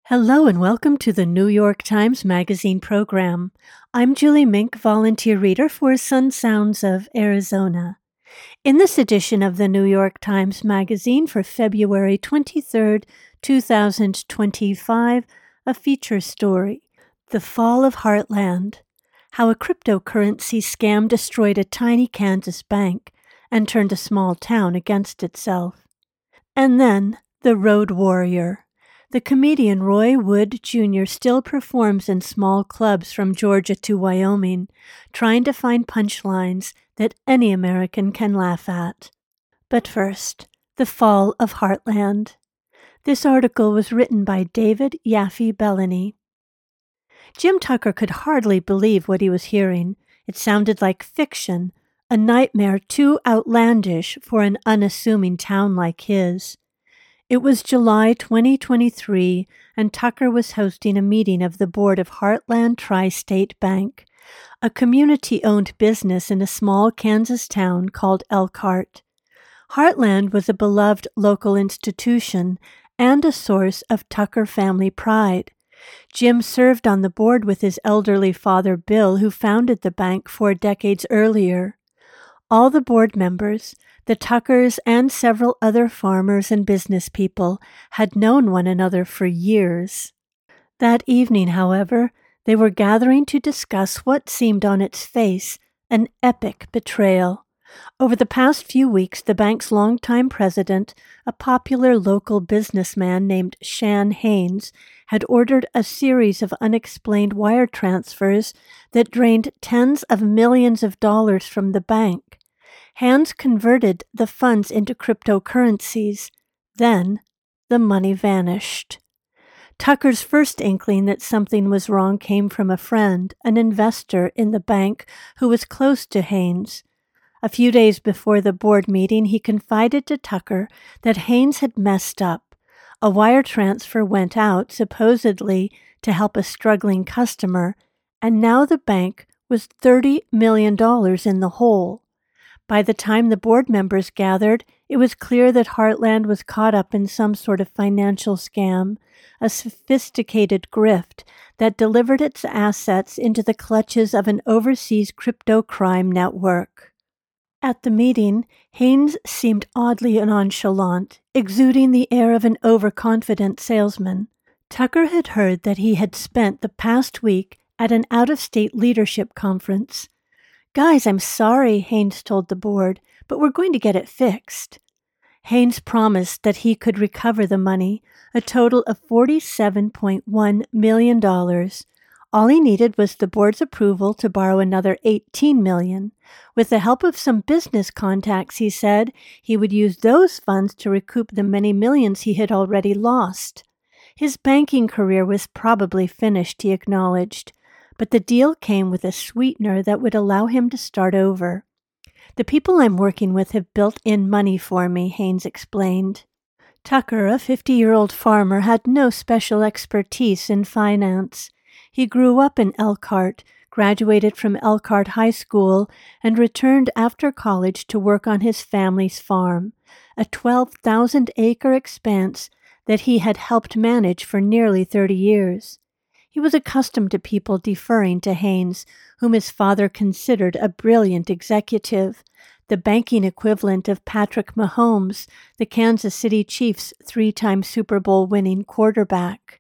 Hello and welcome to the New York Times Magazine program. I'm Julie Mink, volunteer reader for Sun Sounds of Arizona. In this edition of the New York Times Magazine for February 23rd, 2025, a feature story, The Fall of Heartland, How a Cryptocurrency Scam Destroyed a Tiny Kansas Bank and Turned a Small Town Against Itself. And then, The Road Warrior. The comedian Roy Wood Jr. still performs in small clubs from Georgia to Wyoming, trying to find punchlines that any American can laugh at. But first, The Fall of Heartland. This article was written by David Yaffe Bellany. Jim Tucker could hardly believe what he was hearing. It sounded like fiction, a nightmare too outlandish for an unassuming town like his. It was July 2023, and Tucker was hosting a meeting of the board of Heartland Tri-State Bank, a community-owned business in a small Kansas town called Elkhart. Heartland was a beloved local institution and a source of Tucker family pride. Jim served on the board with his elderly father Bill, who founded the bank 4 decades earlier. All the board members, the Tuckers and several other farmers and business people, had known one another for years. That evening, however, they were gathering to discuss what seemed on its face an epic betrayal. Over the past few weeks, the bank's longtime president, a popular local businessman named Shan Haines, had ordered a series of unexplained wire transfers that drained tens of millions of dollars from the bank. Haines converted the funds into cryptocurrencies. Then, the money vanished. Tucker's first inkling that something was wrong came from a friend, an investor in the bank who was close to Haines. A few days before the board meeting, he confided to Tucker that Haines had messed up. A wire transfer went out, supposedly to help a struggling customer, and now the bank was $30 million in the hole. By the time the board members gathered, it was clear that Heartland was caught up in some sort of financial scam, a sophisticated grift that delivered its assets into the clutches of an overseas crypto crime network. At the meeting, Haines seemed oddly nonchalant, exuding the air of an overconfident salesman. Tucker had heard that he had spent the past week at an out-of-state leadership conference. "Guys, I'm sorry," Haines told the board, "but we're going to get it fixed." Haines promised that he could recover the money, a total of $47.1 million. All he needed was the board's approval to borrow another $18 million. With the help of some business contacts, he said, he would use those funds to recoup the many millions he had already lost. His banking career was probably finished, he acknowledged. But the deal came with a sweetener that would allow him to start over. "The people I'm working with have built in money for me," Haines explained. Tucker, a 50-year-old farmer, had no special expertise in finance. He grew up in Elkhart, graduated from Elkhart High School, and returned after college to work on his family's farm, a 12,000-acre expanse that he had helped manage for nearly 30 years. He was accustomed to people deferring to Haines, whom his father considered a brilliant executive, the banking equivalent of Patrick Mahomes, the Kansas City Chiefs' 3-time Super Bowl-winning quarterback.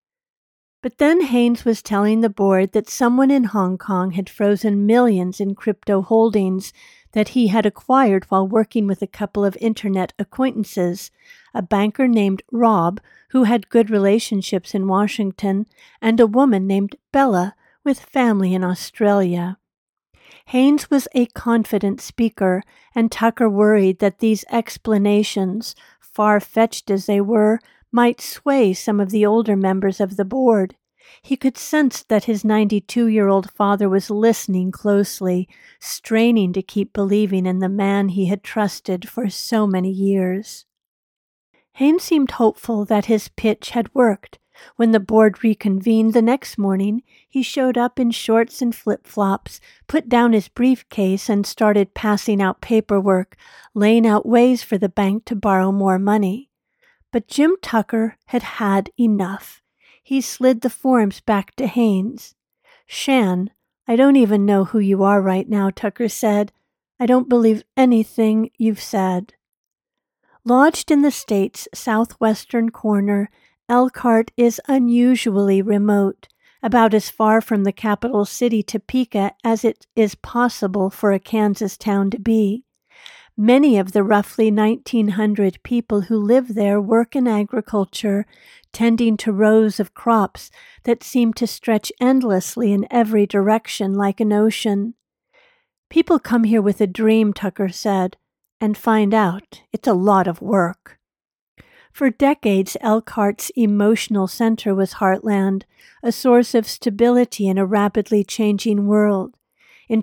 But then Haines was telling the board that someone in Hong Kong had frozen millions in crypto holdings that he had acquired while working with a couple of internet acquaintances, a banker named Rob, who had good relationships in Washington, and a woman named Bella with family in Australia. Haines was a confident speaker, and Tucker worried that these explanations, far-fetched as they were, might sway some of the older members of the board. He could sense that his 92-year-old father was listening closely, straining to keep believing in the man he had trusted for so many years. Haines seemed hopeful that his pitch had worked. When the board reconvened the next morning, he showed up in shorts and flip-flops, put down his briefcase, and started passing out paperwork, laying out ways for the bank to borrow more money. But Jim Tucker had had enough. He slid the forms back to Haynes. "Shan, I don't even know who you are right now," Tucker said. "I don't believe anything you've said." Lodged in the state's southwestern corner, Elkhart is unusually remote, about as far from the capital city Topeka as it is possible for a Kansas town to be. Many of the roughly 1,900 people who live there work in agriculture, tending to rows of crops that seem to stretch endlessly in every direction like an ocean. "People come here with a dream," Tucker said, "and find out it's a lot of work." For decades, Elkhart's emotional center was Heartland, a source of stability in a rapidly changing world. In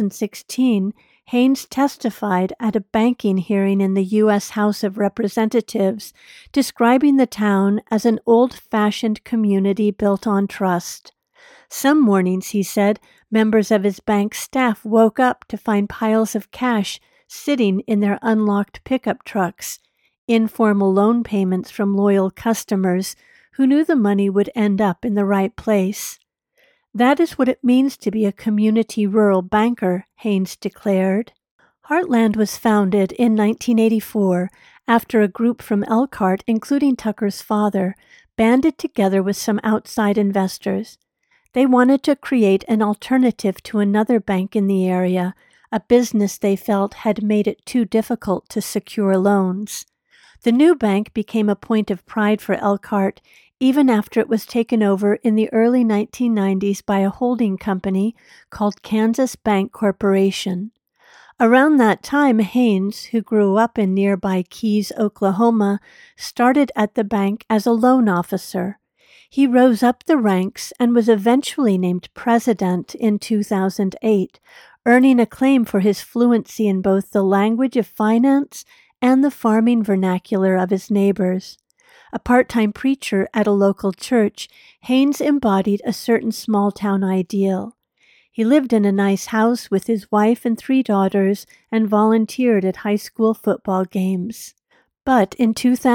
2016, Haynes testified at a banking hearing in the U.S. House of Representatives, describing the town as an old-fashioned community built on trust. Some mornings, he said, members of his bank staff woke up to find piles of cash sitting in their unlocked pickup trucks, informal loan payments from loyal customers who knew the money would end up in the right place. "That is what it means to be a community rural banker," Haynes declared. Heartland was founded in 1984 after a group from Elkhart, including Tucker's father, banded together with some outside investors. They wanted to create an alternative to another bank in the area, a business they felt had made it too difficult to secure loans. The new bank became a point of pride for Elkhart, even after it was taken over in the early 1990s by a holding company called Kansas Bank Corporation. Around that time, Haynes, who grew up in nearby Keys, Oklahoma, started at the bank as a loan officer. He rose up the ranks and was eventually named president in 2008, earning acclaim for his fluency in both the language of finance and the farming vernacular of his neighbors. A part-time preacher at a local church, Haynes embodied a certain small-town ideal. He lived in a nice house with his wife and 3 daughters and volunteered at high school football games. But in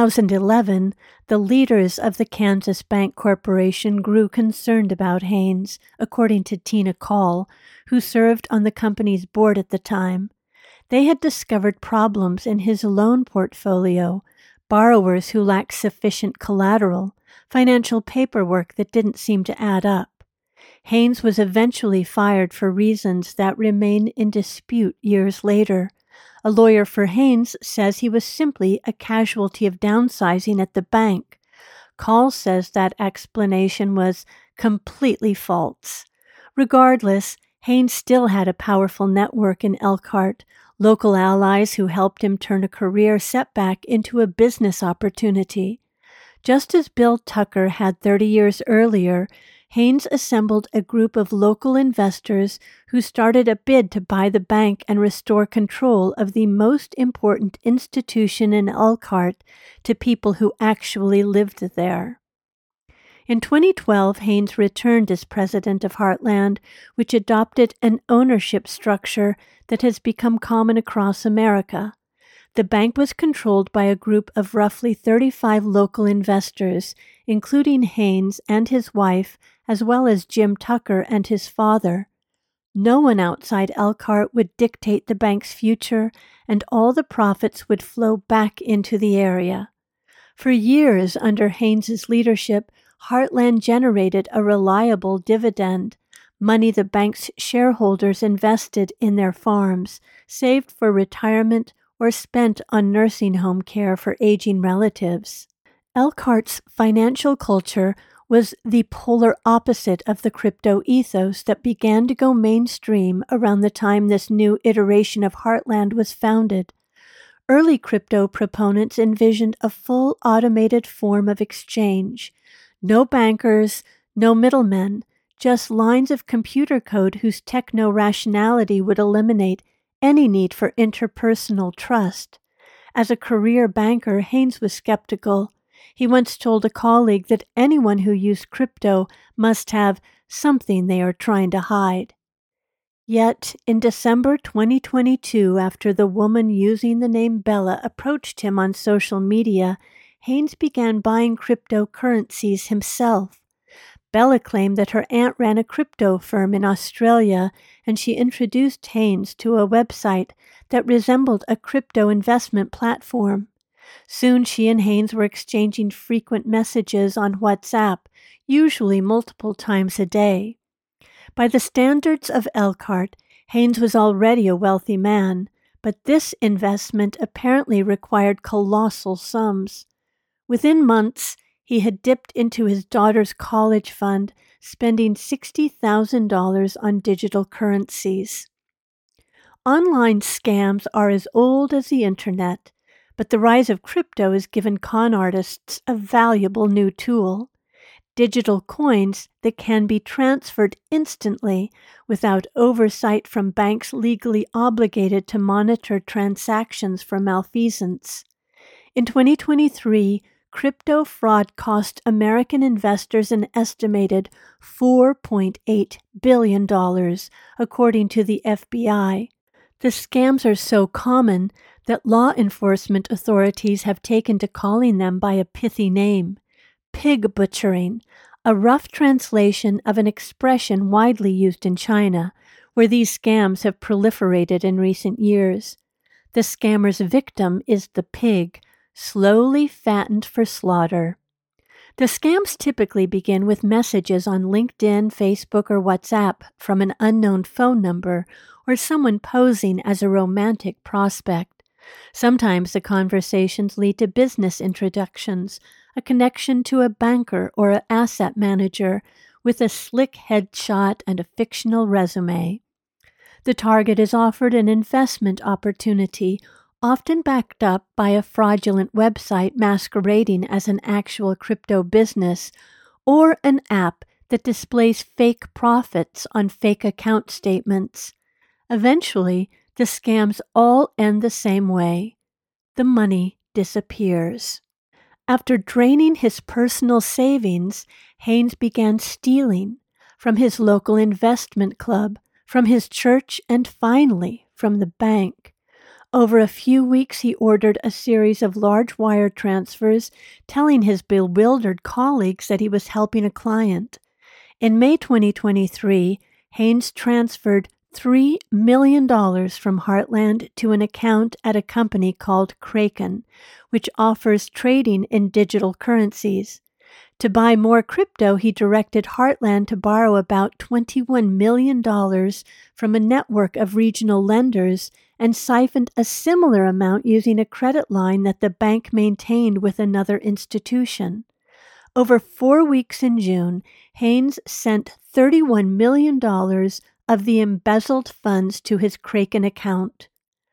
2011, the leaders of the Kansas Bank Corporation grew concerned about Haynes, according to Tina Call, who served on the company's board at the time. They had discovered problems in his loan portfolio, borrowers who lacked sufficient collateral, financial paperwork that didn't seem to add up. Haynes was eventually fired for reasons that remain in dispute years later. A lawyer for Haynes says he was simply a casualty of downsizing at the bank. Call says that explanation was completely false. Regardless, Haynes still had a powerful network in Elkhart, local allies who helped him turn a career setback into a business opportunity. Just as Bill Tucker had 30 years earlier, Haynes assembled a group of local investors who started a bid to buy the bank and restore control of the most important institution in Elkhart to people who actually lived there. In 2012, Haynes returned as president of Heartland, which adopted an ownership structure that has become common across America. The bank was controlled by a group of roughly 35 local investors, including Haynes and his wife, as well as Jim Tucker and his father. No one outside Elkhart would dictate the bank's future, and all the profits would flow back into the area. For years under Haynes's leadership, Heartland generated a reliable dividend, money the bank's shareholders invested in their farms, saved for retirement, or spent on nursing home care for aging relatives. Elkhart's financial culture was the polar opposite of the crypto ethos that began to go mainstream around the time this new iteration of Heartland was founded. Early crypto proponents envisioned a full automated form of exchange. No bankers, no middlemen, just lines of computer code whose techno-rationality would eliminate any need for interpersonal trust. As a career banker, Haynes was skeptical. He once told a colleague that anyone who used crypto must have something they are trying to hide. Yet, in December 2022, after the woman using the name Bella approached him on social media, Haynes began buying cryptocurrencies himself. Bella claimed that her aunt ran a crypto firm in Australia, and she introduced Haynes to a website that resembled a crypto investment platform. Soon she and Haynes were exchanging frequent messages on WhatsApp, usually multiple times a day. By the standards of Elkhart, Haynes was already a wealthy man, but this investment apparently required colossal sums. Within months, he had dipped into his daughter's college fund, spending $60,000 on digital currencies. Online scams are as old as the internet, but the rise of crypto has given con artists a valuable new tool: digital coins that can be transferred instantly without oversight from banks legally obligated to monitor transactions for malfeasance. In 2023, crypto fraud cost American investors an estimated $4.8 billion, according to the FBI. The scams are so common that law enforcement authorities have taken to calling them by a pithy name: pig butchering, a rough translation of an expression widely used in China, where these scams have proliferated in recent years. The scammer's victim is the pig, slowly fattened for slaughter. The scams typically begin with messages on LinkedIn, Facebook, or WhatsApp from an unknown phone number or someone posing as a romantic prospect. Sometimes the conversations lead to business introductions, a connection to a banker or an asset manager with a slick headshot and a fictional resume. The target is offered an investment opportunity, often backed up by a fraudulent website masquerading as an actual crypto business, or an app that displays fake profits on fake account statements. Eventually, the scams all end the same way: the money disappears. After draining his personal savings, Haynes began stealing from his local investment club, from his church, and finally from the bank. Over a few weeks, he ordered a series of large wire transfers, telling his bewildered colleagues that he was helping a client. In May 2023, Haynes transferred $3 million from Heartland to an account at a company called Kraken, which offers trading in digital currencies. To buy more crypto, he directed Heartland to borrow about $21 million from a network of regional lenders and siphoned a similar amount using a credit line that the bank maintained with another institution. Over 4 weeks in June, Haynes sent $31 million of the embezzled funds to his Kraken account.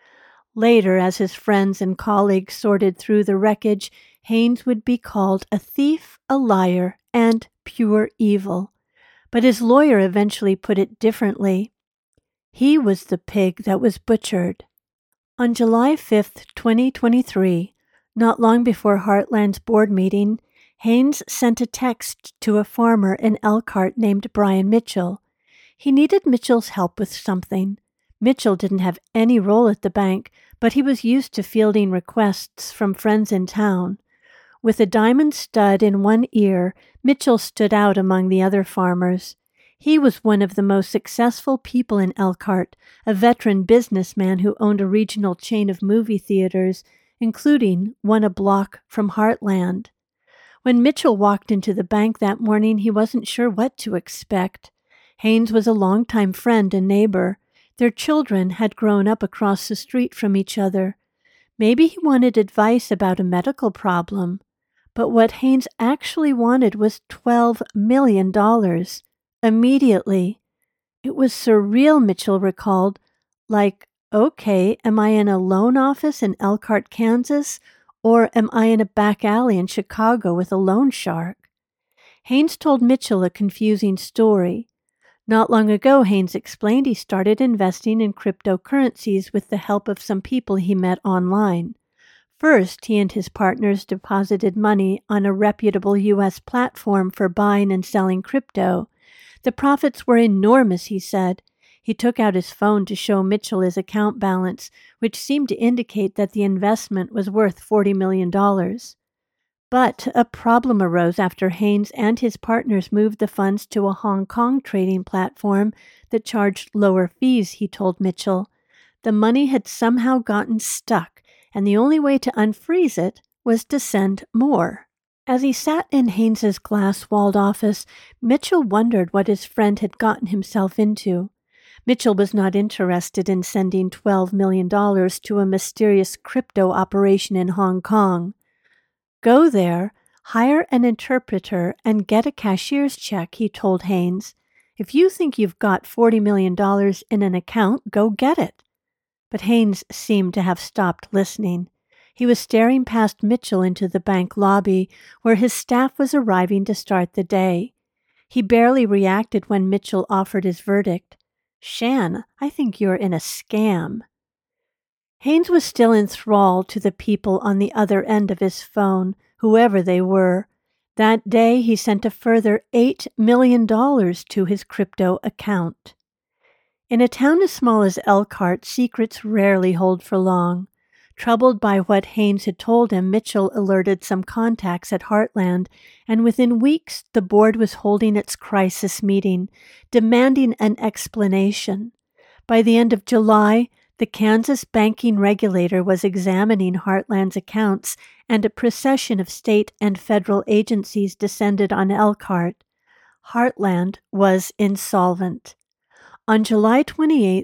Later, as his friends and colleagues sorted through the wreckage, Haynes would be called a thief, a liar, and pure evil. But his lawyer eventually put it differently. He was the pig that was butchered. On July 5, 2023, not long before Heartland's board meeting, Haynes sent a text to a farmer in Elkhart named Brian Mitchell. He needed Mitchell's help with something. Mitchell didn't have any role at the bank, but he was used to fielding requests from friends in town. With a diamond stud in one ear, Mitchell stood out among the other farmers. He was one of the most successful people in Elkhart, a veteran businessman who owned a regional chain of movie theaters, including one a block from Heartland. When Mitchell walked into the bank that morning, he wasn't sure what to expect. Haynes was a longtime friend and neighbor. Their children had grown up across the street from each other. Maybe he wanted advice about a medical problem. But what Haynes actually wanted was $12 million. Immediately. It was surreal, Mitchell recalled. Like, okay, am I in a loan office in Elkhart, Kansas? Or am I in a back alley in Chicago with a loan shark? Haynes told Mitchell a confusing story. Not long ago, Haynes explained, he started investing in cryptocurrencies with the help of some people he met online. First, he and his partners deposited money on a reputable U.S. platform for buying and selling crypto. The profits were enormous, he said. He took out his phone to show Mitchell his account balance, which seemed to indicate that the investment was worth $40 million. But a problem arose after Haynes and his partners moved the funds to a Hong Kong trading platform that charged lower fees, he told Mitchell. The money had somehow gotten stuck, and the only way to unfreeze it was to send more. As he sat in Haynes's glass-walled office, Mitchell wondered what his friend had gotten himself into. Mitchell was not interested in sending $12 million to a mysterious crypto operation in Hong Kong. Go there, hire an interpreter, and get a cashier's check, he told Haynes. If you think you've got $40 million in an account, go get it. But Haynes seemed to have stopped listening. He was staring past Mitchell into the bank lobby, where his staff was arriving to start the day. He barely reacted when Mitchell offered his verdict. "Shan, I think you're in a scam." Haynes was still enthralled to the people on the other end of his phone, whoever they were. That day, he sent a further $8 million to his crypto account. In a town as small as Elkhart, secrets rarely hold for long. Troubled by what Haynes had told him, Mitchell alerted some contacts at Heartland, and within weeks the board was holding its crisis meeting, demanding an explanation. By the end of July, the Kansas banking regulator was examining Heartland's accounts, and a procession of state and federal agencies descended on Elkhart. Heartland was insolvent. On July 28,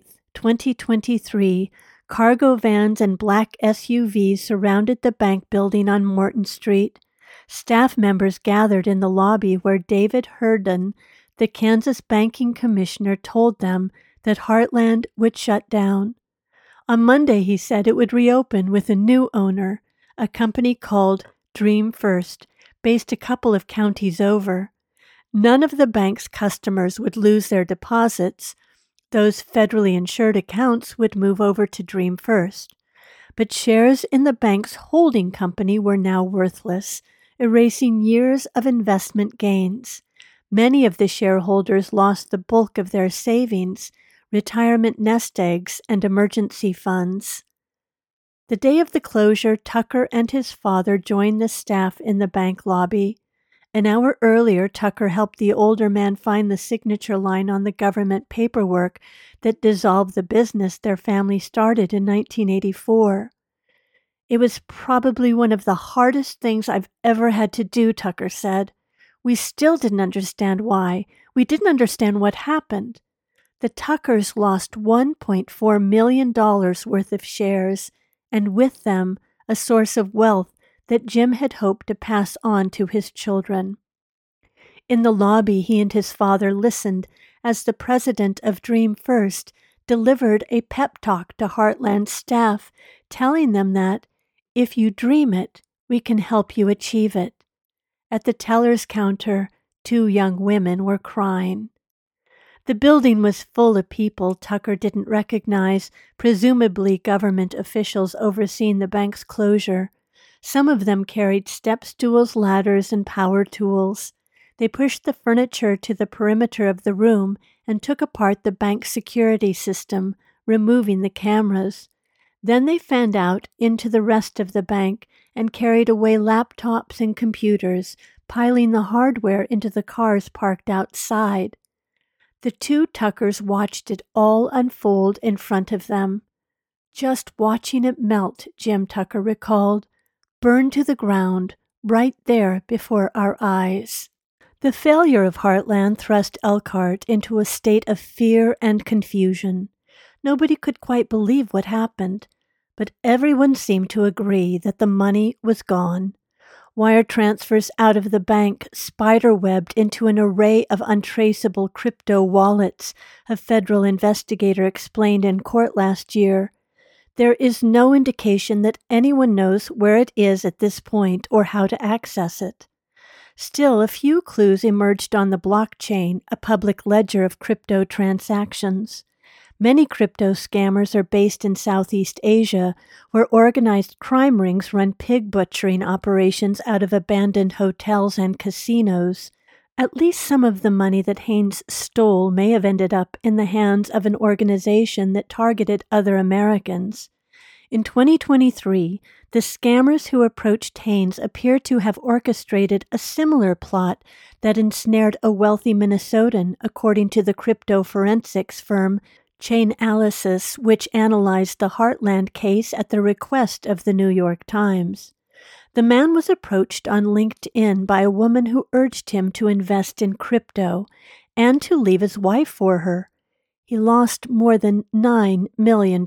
2023, cargo vans and black SUVs surrounded the bank building on Morton Street. Staff members gathered in the lobby where David Herndon, the Kansas banking commissioner, told them that Heartland would shut down. On Monday, he said it would reopen with a new owner, a company called Dream First, based a couple of counties over. None of the bank's customers would lose their deposits. Those federally insured accounts would move over to Dream First. But shares in the bank's holding company were now worthless, erasing years of investment gains. Many of the shareholders lost the bulk of their savings, retirement nest eggs, and emergency funds. The day of the closure, Tucker and his father joined the staff in the bank lobby. An hour earlier, Tucker helped the older man find the signature line on the government paperwork that dissolved the business their family started in 1984. "It was probably one of the hardest things I've ever had to do," Tucker said. "We still didn't understand why. We didn't understand what happened." The Tuckers lost $1.4 million worth of shares, and with them, a source of wealth that Jim had hoped to pass on to his children. In the lobby, he and his father listened as the president of Dream First delivered a pep talk to Heartland's staff, telling them that, if you dream it, we can help you achieve it. At the teller's counter, 2 young women were crying. The building was full of people Tucker didn't recognize, presumably government officials overseeing the bank's closure. Some of them carried step stools, ladders, and power tools. They pushed the furniture to the perimeter of the room and took apart the bank's security system, removing the cameras. Then they fanned out into the rest of the bank and carried away laptops and computers, piling the hardware into the cars parked outside. The 2 Tuckers watched it all unfold in front of them. "Just watching it melt," Jim Tucker recalled. "Burned to the ground, right there before our eyes." The failure of Heartland thrust Elkhart into a state of fear and confusion. Nobody could quite believe what happened, but everyone seemed to agree that the money was gone. Wire transfers out of the bank spiderwebbed into an array of untraceable crypto wallets, a federal investigator explained in court last year. There is no indication that anyone knows where it is at this point or how to access it. Still, a few clues emerged on the blockchain, a public ledger of crypto transactions. Many crypto scammers are based in Southeast Asia, where organized crime rings run pig butchering operations out of abandoned hotels and casinos. At least some of the money that Haynes stole may have ended up in the hands of an organization that targeted other Americans. In 2023, the scammers who approached Haynes appear to have orchestrated a similar plot that ensnared a wealthy Minnesotan, according to the crypto forensics firm Chainalysis, which analyzed the Heartland case at the request of the New York Times. The man was approached on LinkedIn by a woman who urged him to invest in crypto and to leave his wife for her. He lost more than $9 million.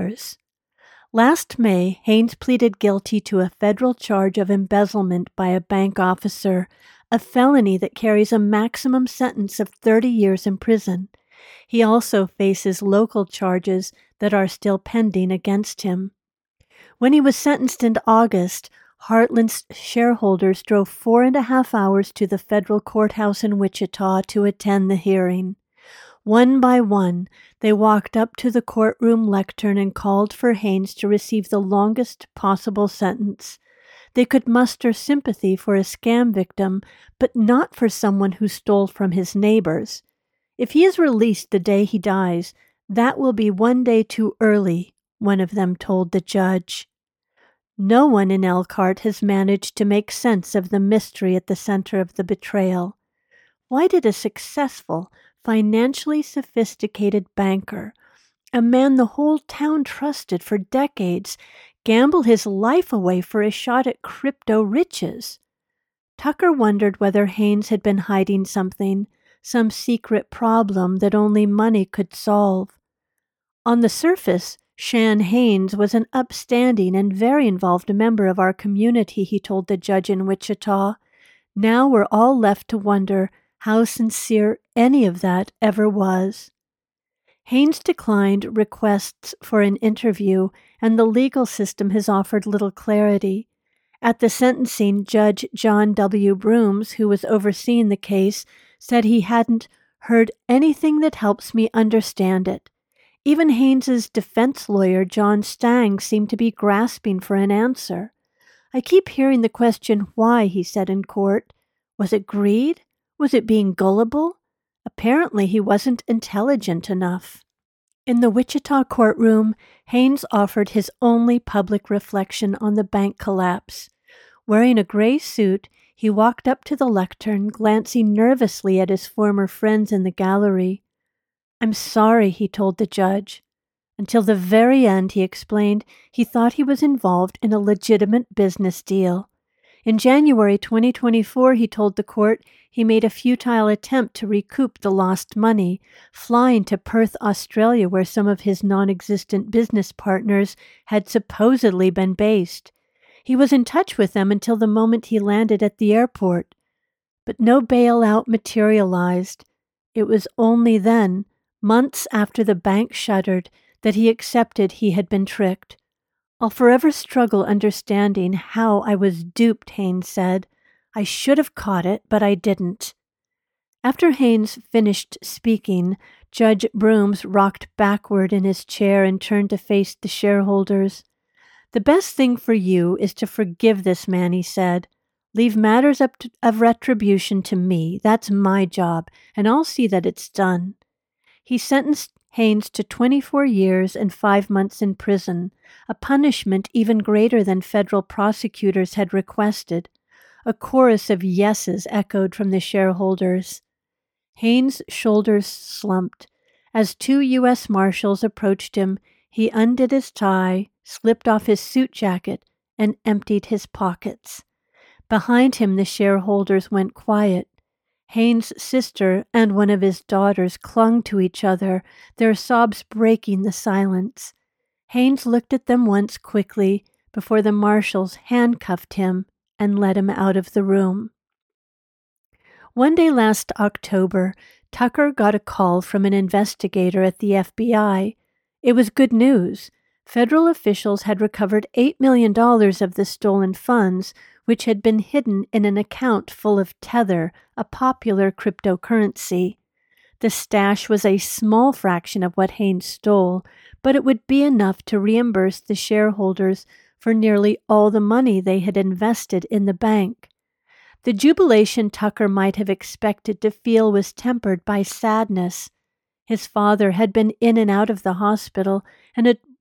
Last May, Haynes pleaded guilty to a federal charge of embezzlement by a bank officer, a felony that carries a maximum sentence of 30 years in prison. He also faces local charges that are still pending against him. When he was sentenced in August, Heartland's shareholders drove 4.5 hours to the federal courthouse in Wichita to attend the hearing. One by one, they walked up to the courtroom lectern and called for Haynes to receive the longest possible sentence. They could muster sympathy for a scam victim, but not for someone who stole from his neighbors. If he is released the day he dies, that will be one day too early, one of them told the judge. No one in Elkhart has managed to make sense of the mystery at the center of the betrayal. Why did a successful, financially sophisticated banker, a man the whole town trusted for decades, gamble his life away for a shot at crypto riches? Tucker wondered whether Haynes had been hiding something, some secret problem that only money could solve. On the surface, Shan Haynes was an upstanding and very involved member of our community, he told the judge in Wichita. Now we're all left to wonder how sincere any of that ever was. Haynes declined requests for an interview, and the legal system has offered little clarity. At the sentencing, Judge John W. Brooms, who was overseeing the case, said he hadn't heard anything that helps me understand it. Even Haynes's defense lawyer, John Stang, seemed to be grasping for an answer. I keep hearing the question why, he said in court. Was it greed? Was it being gullible? Apparently he wasn't intelligent enough. In the Wichita courtroom, Haynes offered his only public reflection on the bank collapse. Wearing a gray suit, he walked up to the lectern, glancing nervously at his former friends in the gallery. I'm sorry, he told the judge. Until the very end, he explained, he thought he was involved in a legitimate business deal. In January 2024, he told the court he made a futile attempt to recoup the lost money, flying to Perth, Australia, where some of his non-existent business partners had supposedly been based. He was in touch with them until the moment he landed at the airport. But no bailout materialized. It was only then, months after the bank shuttered, that he accepted he had been tricked. I'll forever struggle understanding how I was duped, Haynes said. I should have caught it, but I didn't. After Haynes finished speaking, Judge Brooms rocked backward in his chair and turned to face the shareholders. The best thing for you is to forgive this man, he said. Leave matters of retribution to me. That's my job, and I'll see that it's done. He sentenced Haynes to 24 years and 5 months in prison, a punishment even greater than federal prosecutors had requested. A chorus of yeses echoed from the shareholders. Haynes' shoulders slumped. As 2 U.S. Marshals approached him, he undid his tie, slipped off his suit jacket, and emptied his pockets. Behind him, the shareholders went quiet. Haynes' sister and one of his daughters clung to each other, their sobs breaking the silence. Haynes looked at them once quickly before the marshals handcuffed him and led him out of the room. One day last October, Tucker got a call from an investigator at the FBI. It was good news. Federal officials had recovered $8 million of the stolen funds, which had been hidden in an account full of Tether, a popular cryptocurrency. The stash was a small fraction of what Haynes stole, but it would be enough to reimburse the shareholders for nearly all the money they had invested in the bank. The jubilation Tucker might have expected to feel was tempered by sadness. His father had been in and out of the hospital and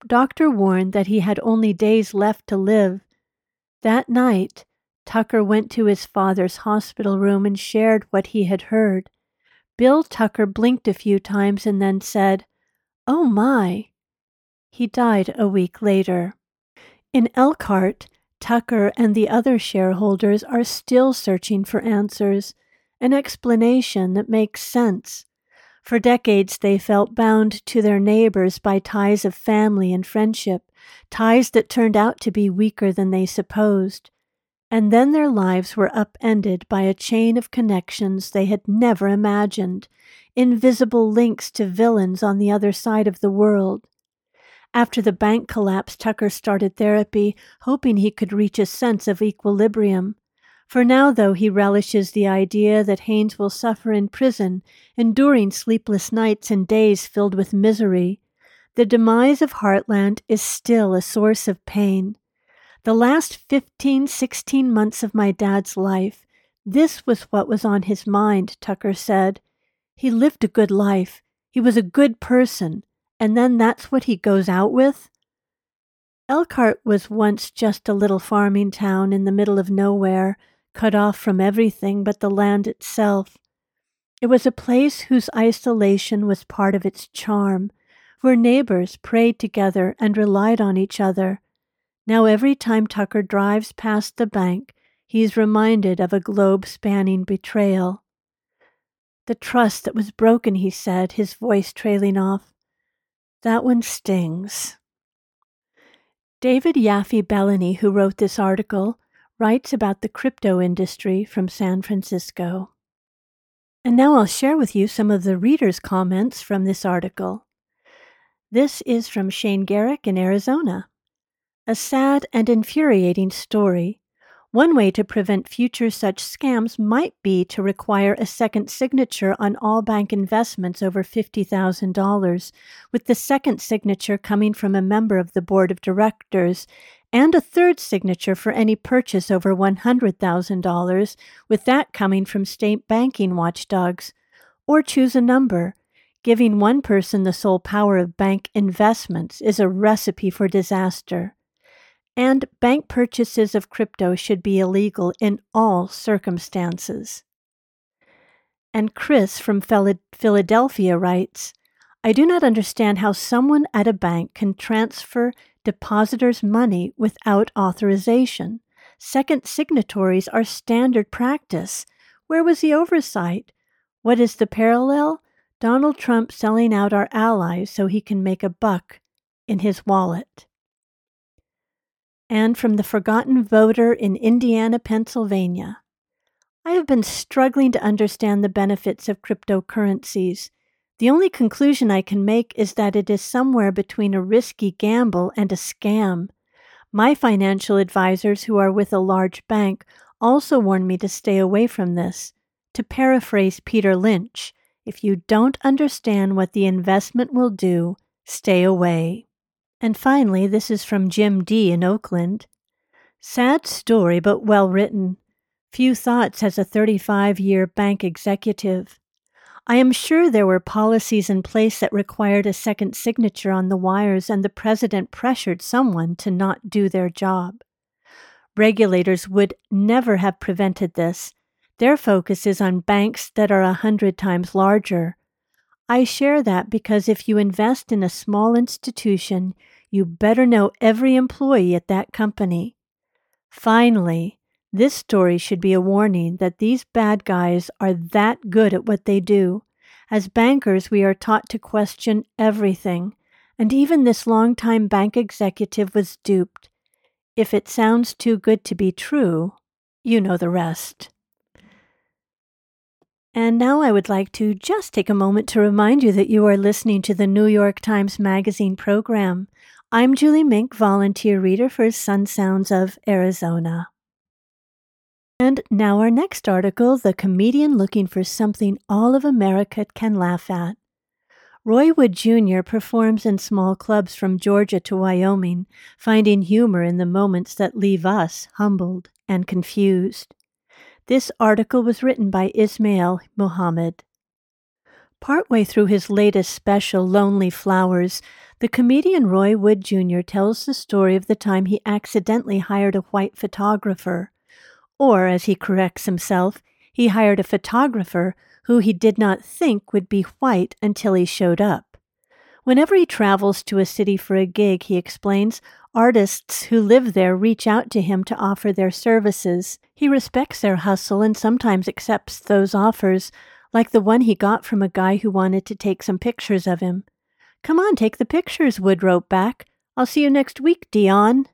doctor warned that he had only days left to live. That night, Tucker went to his father's hospital room and shared what he had heard. Bill Tucker blinked a few times and then said, "Oh my." He died a week later. In Elkhart, Tucker and the other shareholders are still searching for answers, an explanation that makes sense. For decades they felt bound to their neighbors by ties of family and friendship, ties that turned out to be weaker than they supposed. And then their lives were upended by a chain of connections they had never imagined, invisible links to villains on the other side of the world. After the bank collapse, Tucker started therapy, hoping he could reach a sense of equilibrium. For now, though, he relishes the idea that Haynes will suffer in prison, enduring sleepless nights and days filled with misery. The demise of Heartland is still a source of pain. The last 16 months of my dad's life, this was what was on his mind, Tucker said. He lived a good life. He was a good person. And then that's what he goes out with? Elkhart was once just a little farming town in the middle of nowhere, cut off from everything but the land itself. It was a place whose isolation was part of its charm, where neighbors prayed together and relied on each other. Now every time Tucker drives past the bank, he's reminded of a globe-spanning betrayal. "The trust that was broken," he said, his voice trailing off. "That one stings." David Yaffe Bellany, who wrote this article, writes about the crypto industry from San Francisco. And now I'll share with you some of the readers' comments from this article. This is from Shane Garrick in Arizona. A sad and infuriating story. One way to prevent future such scams might be to require a second signature on all bank investments over $50,000, with the second signature coming from a member of the board of directors, and a third signature for any purchase over $100,000, with that coming from state banking watchdogs. Or choose a number. Giving one person the sole power of bank investments is a recipe for disaster. And bank purchases of crypto should be illegal in all circumstances. And Chris from Philadelphia writes, "I do not understand how someone at a bank can transfer depositors' money without authorization. Second signatories are standard practice. Where was the oversight? What is the parallel? Donald Trump selling out our allies so he can make a buck in his wallet." And from the Forgotten Voter in Indiana, Pennsylvania. I have been struggling to understand the benefits of cryptocurrencies. The only conclusion I can make is that it is somewhere between a risky gamble and a scam. My financial advisors, who are with a large bank, also warn me to stay away from this. To paraphrase Peter Lynch, if you don't understand what the investment will do, stay away. And finally, this is from Jim D. in Oakland. Sad story, but well written. Few thoughts as a 35-year bank executive. I am sure there were policies in place that required a second signature on the wires, and the president pressured someone to not do their job. Regulators would never have prevented this. Their focus is on banks that are 100 times larger. I share that because if you invest in a small institution, you better know every employee at that company. Finally, this story should be a warning that these bad guys are that good at what they do. As bankers, we are taught to question everything, and even this longtime bank executive was duped. If it sounds too good to be true, you know the rest. And now I would like to just take a moment to remind you that you are listening to the New York Times Magazine program. I'm Julie Mink, volunteer reader for Sun Sounds of Arizona. And now our next article, The Comedian Looking for Something All of America Can Laugh At. Roy Wood Jr. performs in small clubs from Georgia to Wyoming, finding humor in the moments that leave us humbled and confused. This article was written by Ismail Muhammad. Partway through his latest special, Lonely Flowers, the comedian Roy Wood Jr. tells the story of the time he accidentally hired a white photographer. Or, as he corrects himself, he hired a photographer who he did not think would be white until he showed up. Whenever he travels to a city for a gig, he explains, artists who live there reach out to him to offer their services. He respects their hustle and sometimes accepts those offers, like the one he got from a guy who wanted to take some pictures of him. "Come on, take the pictures," Wood wrote back. "I'll see you next week, Dion."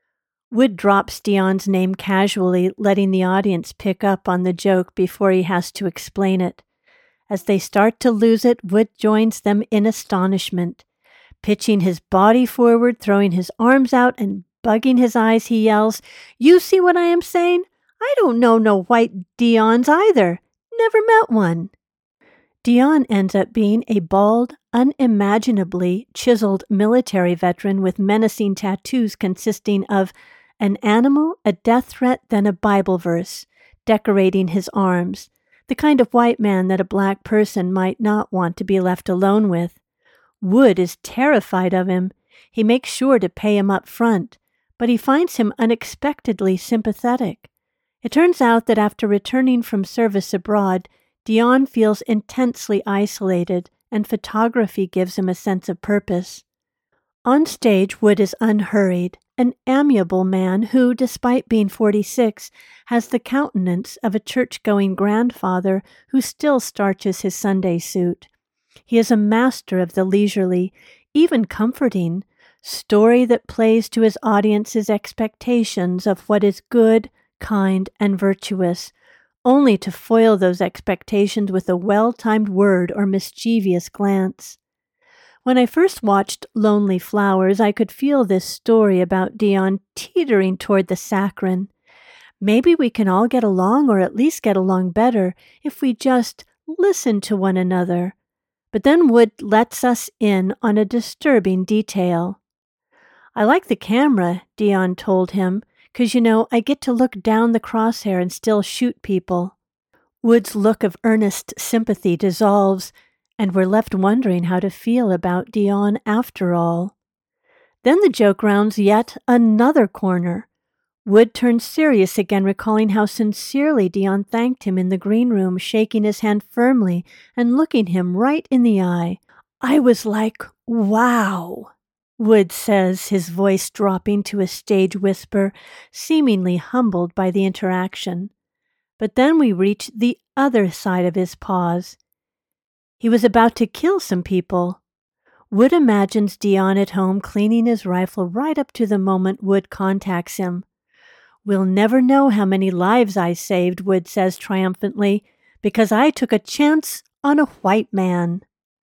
Wood drops Dion's name casually, letting the audience pick up on the joke before he has to explain it. As they start to lose it, Wood joins them in astonishment. Pitching his body forward, throwing his arms out, and bugging his eyes, he yells, "You see what I am saying? I don't know no white Dions either. Never met one." Dion ends up being a bald, unimaginably chiseled military veteran with menacing tattoos consisting of an animal, a death threat, then a Bible verse, decorating his arms, the kind of white man that a black person might not want to be left alone with. Wood is terrified of him. He makes sure to pay him up front, but he finds him unexpectedly sympathetic. It turns out that after returning from service abroad, Dion feels intensely isolated, and photography gives him a sense of purpose. On stage, Wood is unhurried, an amiable man who, despite being 46, has the countenance of a church-going grandfather who still starches his Sunday suit. He is a master of the leisurely, even comforting, story that plays to his audience's expectations of what is good, kind, and virtuous, only to foil those expectations with a well-timed word or mischievous glance. When I first watched Lonely Flowers, I could feel this story about Dion teetering toward the saccharine. Maybe we can all get along, or at least get along better, if we just listen to one another. But then Wood lets us in on a disturbing detail. "I like the camera," Dion told him, "'cause, I get to look down the crosshair and still shoot people." Wood's look of earnest sympathy dissolves, and we're left wondering how to feel about Dion after all. Then the joke rounds yet another corner. Wood turns serious again, recalling how sincerely Dion thanked him in the green room, shaking his hand firmly and looking him right in the eye. "I was like, wow," Wood says, his voice dropping to a stage whisper, seemingly humbled by the interaction. But then we reach the other side of his pause. He was about to kill some people. Wood imagines Dion at home cleaning his rifle right up to the moment Wood contacts him. "We'll never know how many lives I saved," Wood says triumphantly, "because I took a chance on a white man."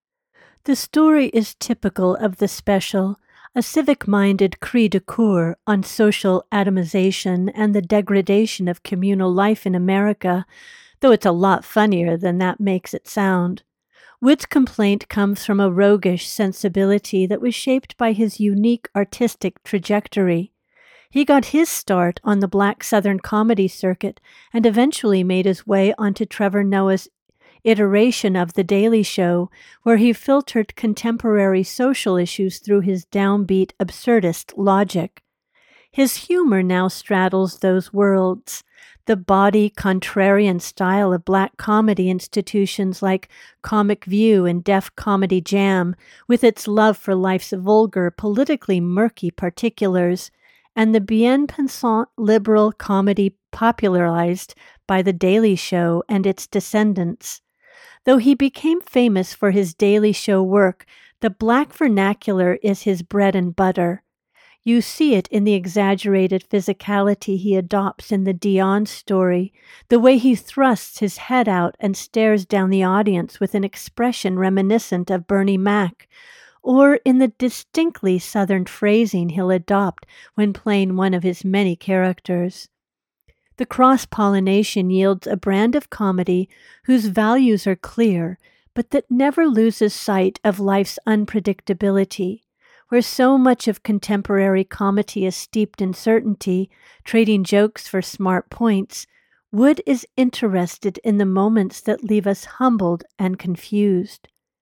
The story is typical of the special, a civic-minded cri de coeur on social atomization and the degradation of communal life in America, though it's a lot funnier than that makes it sound. Wood's complaint comes from a roguish sensibility that was shaped by his unique artistic trajectory. He got his start on the Black Southern comedy circuit and eventually made his way onto Trevor Noah's iteration of The Daily Show, where he filtered contemporary social issues through his downbeat absurdist logic. His humor now straddles those worlds, the bawdy, contrarian style of black comedy institutions like Comic View and Def Comedy Jam, with its love for life's vulgar, politically murky particulars, and the bien-pensant liberal comedy popularized by The Daily Show and its descendants. Though he became famous for his Daily Show work, the black vernacular is his bread and butter. You see it in the exaggerated physicality he adopts in the Dion story, the way he thrusts his head out and stares down the audience with an expression reminiscent of Bernie Mac, or in the distinctly Southern phrasing he'll adopt when playing one of his many characters. The cross-pollination yields a brand of comedy whose values are clear, but that never loses sight of life's unpredictability. Where so much of contemporary comedy is steeped in certainty, trading jokes for smart points, Wood is interested in the moments that leave us humbled and confused.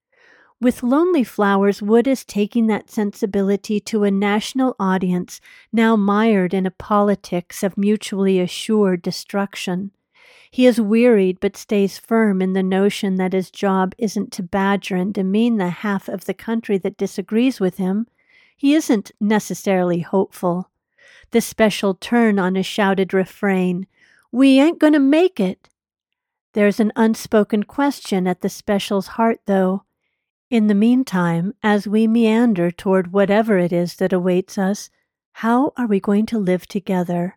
With Lonely Flowers, Wood is taking that sensibility to a national audience now mired in a politics of mutually assured destruction. He is wearied but stays firm in the notion that his job isn't to badger and demean the half of the country that disagrees with him. He isn't necessarily hopeful. The special turn on a shouted refrain, "We ain't gonna make it." There's an unspoken question at the special's heart, though. In the meantime, as we meander toward whatever it is that awaits us, how are we going to live together?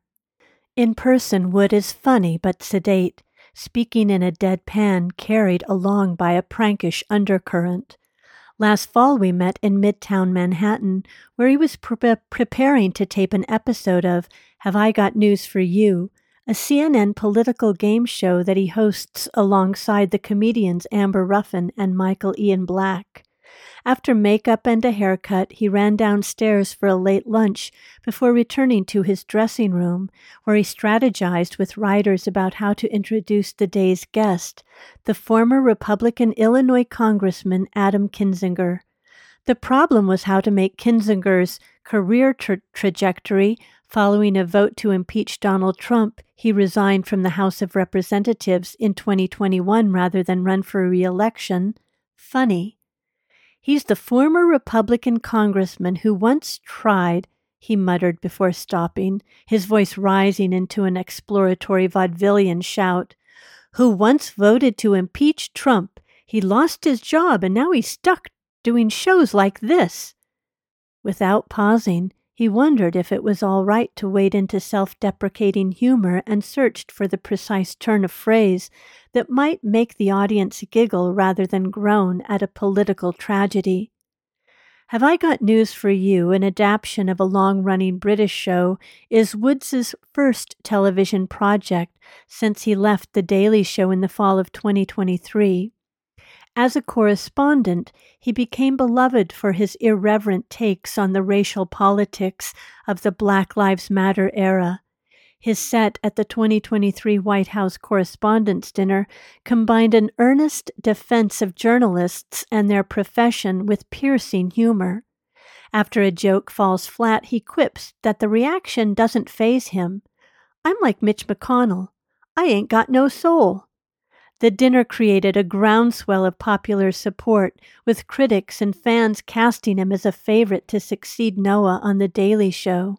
In person, Wood is funny but sedate, speaking in a deadpan carried along by a prankish undercurrent. Last fall we met in Midtown Manhattan, where he was preparing to tape an episode of Have I Got News for You?, a CNN political game show that he hosts alongside the comedians Amber Ruffin and Michael Ian Black. After makeup and a haircut, he ran downstairs for a late lunch before returning to his dressing room, where he strategized with writers about how to introduce the day's guest, the former Republican Illinois Congressman Adam Kinzinger. The problem was how to make Kinzinger's career trajectory. Following a vote to impeach Donald Trump, he resigned from the House of Representatives in 2021 rather than run for re-election. Funny. He's the former Republican congressman who once tried, he muttered before stopping, his voice rising into an exploratory vaudevillian shout, who once voted to impeach Trump. He lost his job and now he's stuck doing shows like this. Without pausing, he wondered if it was all right to wade into self-deprecating humor and searched for the precise turn of phrase that might make the audience giggle rather than groan at a political tragedy. Have I Got News for You, an adaptation of a long-running British show, is Woods' first television project since he left The Daily Show in the fall of 2023. As a correspondent, he became beloved for his irreverent takes on the racial politics of the Black Lives Matter era. His set at the 2023 White House Correspondents' Dinner combined an earnest defense of journalists and their profession with piercing humor. After a joke falls flat, he quips that the reaction doesn't faze him. "I'm like Mitch McConnell. I ain't got no soul." The dinner created a groundswell of popular support, with critics and fans casting him as a favorite to succeed Noah on The Daily Show.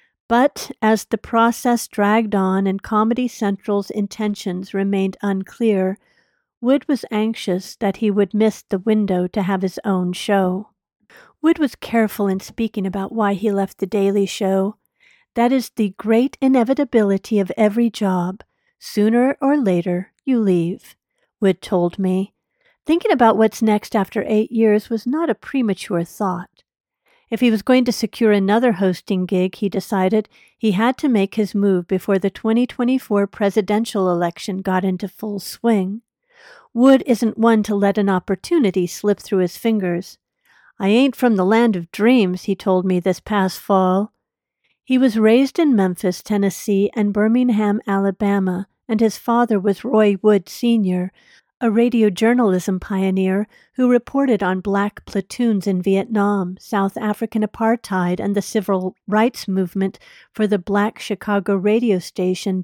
But as the process dragged on and Comedy Central's intentions remained unclear, Wood was anxious that he would miss the window to have his own show. Wood was careful in speaking about why he left The Daily Show. That is the great inevitability of every job. Sooner or later, you leave, Wood told me. Thinking about what's next after 8 years was not a premature thought. If he was going to secure another hosting gig, he decided he had to make his move before the 2024 presidential election got into full swing. Wood isn't one to let an opportunity slip through his fingers. "I ain't from the land of dreams," he told me this past fall. He was raised in Memphis, Tennessee, and Birmingham, Alabama, and his father was Roy Wood Sr., a radio journalism pioneer who reported on black platoons in Vietnam, South African apartheid, and the civil rights movement for the black Chicago radio station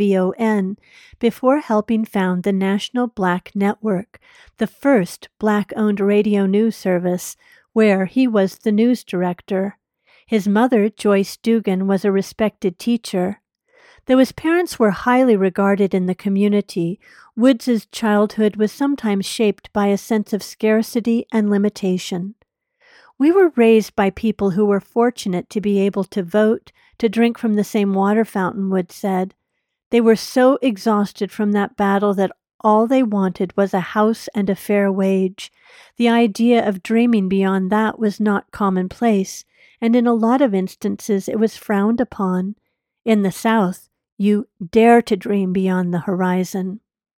WVON before helping found the National Black Network, the first black-owned radio news service, where he was the news director. His mother, Joyce Dugan, was a respected teacher. Though his parents were highly regarded in the community, Woods' childhood was sometimes shaped by a sense of scarcity and limitation. "We were raised by people who were fortunate to be able to vote, to drink from the same water fountain," Wood said. "They were so exhausted from that battle that all they wanted was a house and a fair wage. The idea of dreaming beyond that was not commonplace, and in a lot of instances it was frowned upon. In the South, you dare to dream beyond the horizon."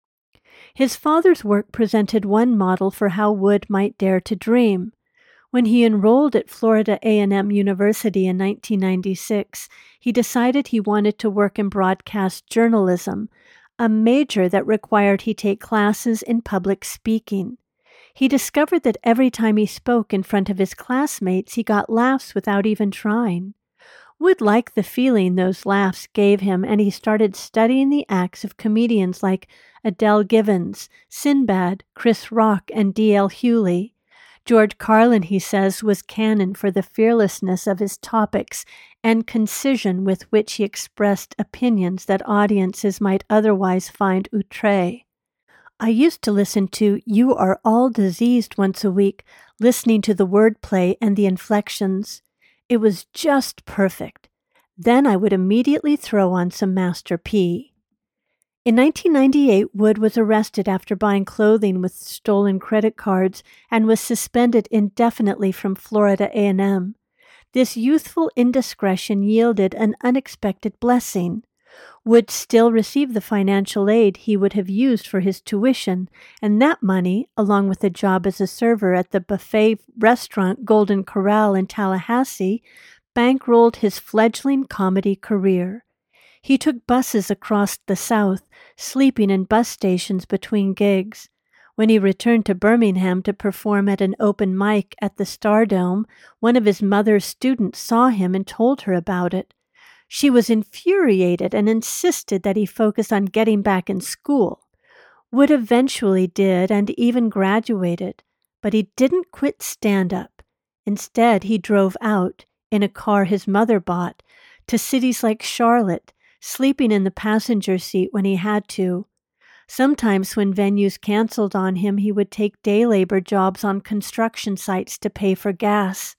His father's work presented one model for how Wood might dare to dream. When he enrolled at Florida A&M University in 1996, he decided he wanted to work in broadcast journalism, a major that required he take classes in public speaking. He discovered that every time he spoke in front of his classmates, he got laughs without even trying. Wood liked the feeling those laughs gave him, and he started studying the acts of comedians like Adele Givens, Sinbad, Chris Rock, and D.L. Hewley. George Carlin, he says, was canon for the fearlessness of his topics and concision with which he expressed opinions that audiences might otherwise find outre. I used to listen to You Are All Diseased once a week, listening to the wordplay and the inflections. It was just perfect. Then I would immediately throw on some Master P. In 1998, Wood was arrested after buying clothing with stolen credit cards and was suspended indefinitely from Florida A&M. This youthful indiscretion yielded an unexpected blessing. Wood still received the financial aid he would have used for his tuition, and that money, along with a job as a server at the buffet restaurant Golden Corral in Tallahassee, bankrolled his fledgling comedy career. He took buses across the South, sleeping in bus stations between gigs. When he returned to Birmingham to perform at an open mic at the Stardome, one of his mother's students saw him and told her about it. She was infuriated and insisted that he focus on getting back in school. Wood eventually did and even graduated, but he didn't quit stand-up. Instead, he drove out, in a car his mother bought, to cities like Charlotte, sleeping in the passenger seat when he had to. Sometimes when venues canceled on him, he would take day labor jobs on construction sites to pay for gas.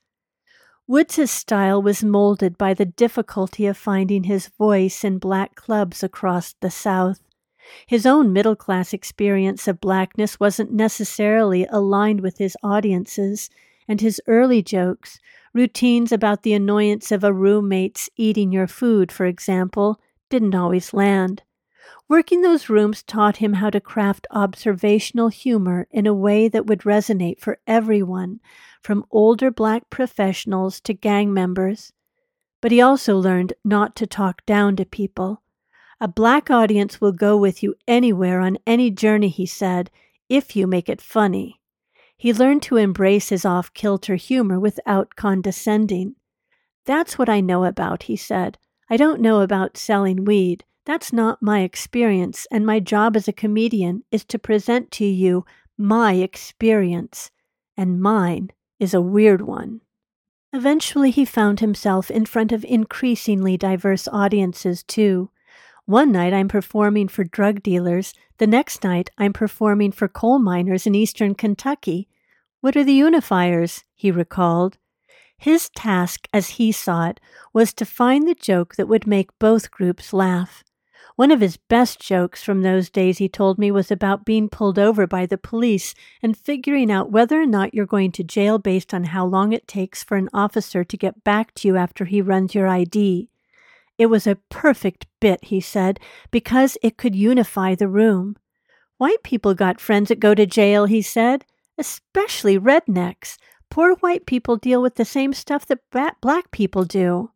Wood's style was molded by the difficulty of finding his voice in black clubs across the South. His own middle-class experience of blackness wasn't necessarily aligned with his audiences, and his early jokes, routines about the annoyance of a roommate's eating your food, for example, didn't always land. Working those rooms taught him how to craft observational humor in a way that would resonate for everyone, from older black professionals to gang members. But he also learned not to talk down to people. A black audience will go with you anywhere on any journey, he said, if you make it funny. He learned to embrace his off-kilter humor without condescending. That's what I know about, he said. I don't know about selling weed. That's not my experience, and my job as a comedian is to present to you my experience, and mine is a weird one. Eventually, he found himself in front of increasingly diverse audiences, too. One night, I'm performing for drug dealers. The next night, I'm performing for coal miners in eastern Kentucky. What are the unifiers? He recalled. His task, as he saw it, was to find the joke that would make both groups laugh. One of his best jokes from those days, he told me, was about being pulled over by the police and figuring out whether or not you're going to jail based on how long it takes for an officer to get back to you after he runs your ID. It was a perfect bit, he said, because it could unify the room. White people got friends that go to jail, he said, especially rednecks. Poor white people deal with the same stuff that black people do.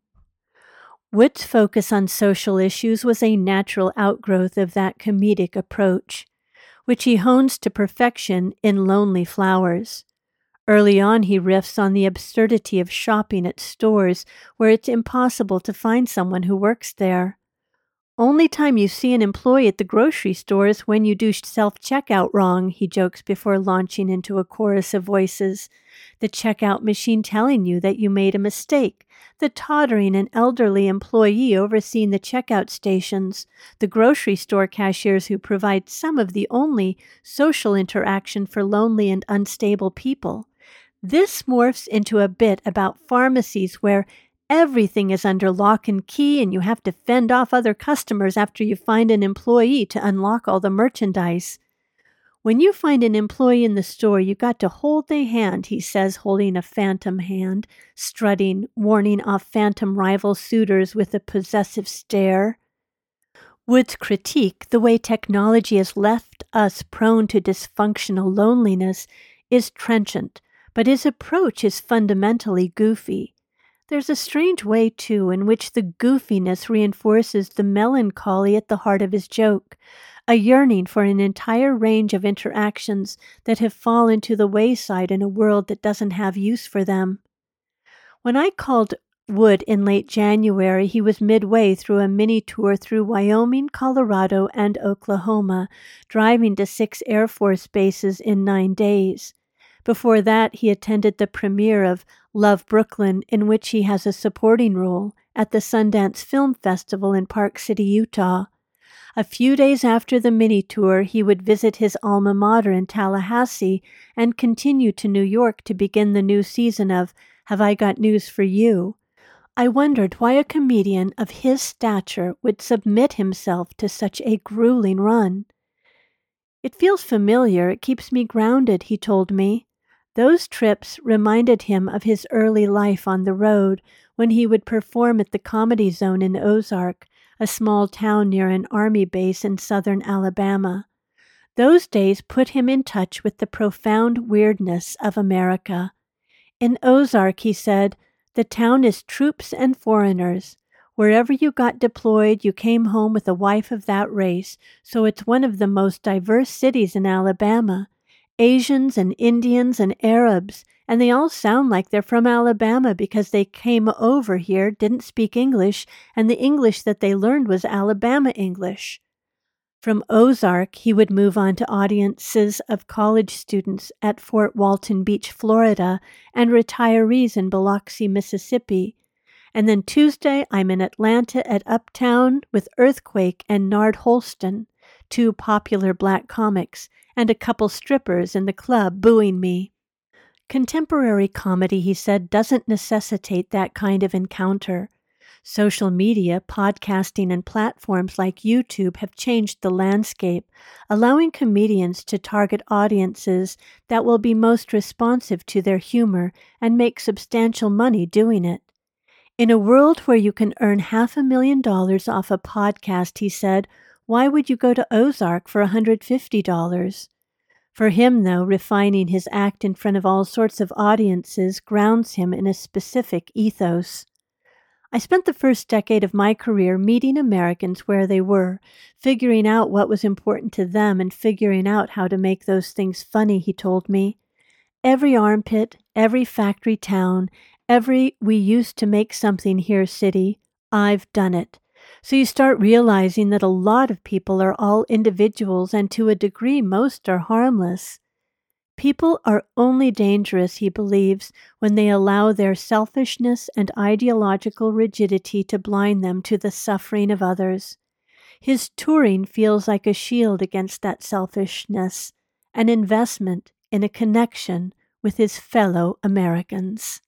Wood's focus on social issues was a natural outgrowth of that comedic approach, which he hones to perfection in Lonely Flowers. Early on, he riffs on the absurdity of shopping at stores where it's impossible to find someone who works there. Only time you see an employee at the grocery store is when you do self-checkout wrong, he jokes before launching into a chorus of voices. The checkout machine telling you that you made a mistake, the tottering and elderly employee overseeing the checkout stations, the grocery store cashiers who provide some of the only social interaction for lonely and unstable people. This morphs into a bit about pharmacies where everything is under lock and key and you have to fend off other customers after you find an employee to unlock all the merchandise. When you find an employee in the store, you got to hold their hand, he says, holding a phantom hand, strutting, warning off phantom rival suitors with a possessive stare. Wood's critique, the way technology has left us prone to dysfunctional loneliness, is trenchant, but his approach is fundamentally goofy. There's a strange way, too, in which the goofiness reinforces the melancholy at the heart of his joke, a yearning for an entire range of interactions that have fallen to the wayside in a world that doesn't have use for them. When I called Wood in late January, he was midway through a mini tour through Wyoming, Colorado, and Oklahoma, driving to 6 Air Force bases in 9 days. Before that, he attended the premiere of Love, Brooklyn, in which he has a supporting role, at the Sundance Film Festival in Park City, Utah. A few days after the mini tour, he would visit his alma mater in Tallahassee and continue to New York to begin the new season of Have I Got News for You? I wondered why a comedian of his stature would submit himself to such a grueling run. It feels familiar, it keeps me grounded, he told me. Those trips reminded him of his early life on the road when he would perform at the Comedy Zone in Ozark, a small town near an army base in southern Alabama. Those days put him in touch with the profound weirdness of America. In Ozark, he said, the town is troops and foreigners. Wherever you got deployed, you came home with a wife of that race, so it's one of the most diverse cities in Alabama. Asians and Indians and Arabs, and they all sound like they're from Alabama because they came over here, didn't speak English, and the English that they learned was Alabama English. From Ozark, he would move on to audiences of college students at Fort Walton Beach, Florida, and retirees in Biloxi, Mississippi. And then Tuesday, I'm in Atlanta at Uptown with Earthquake and Nard Holston, 2 popular black comics, and a couple strippers in the club booing me. Contemporary comedy, he said, doesn't necessitate that kind of encounter. Social media, podcasting, and platforms like YouTube have changed the landscape, allowing comedians to target audiences that will be most responsive to their humor and make substantial money doing it. In a world where you can earn $500,000 off a podcast, he said, why would you go to Ozark for $150? For him, though, refining his act in front of all sorts of audiences grounds him in a specific ethos. I spent the first decade of my career meeting Americans where they were, figuring out what was important to them and figuring out how to make those things funny, he told me. Every armpit, every factory town, every we used to make something here city, I've done it. So you start realizing that a lot of people are all individuals and to a degree most are harmless. People are only dangerous, he believes, when they allow their selfishness and ideological rigidity to blind them to the suffering of others. His touring feels like a shield against that selfishness, an investment in a connection with his fellow Americans.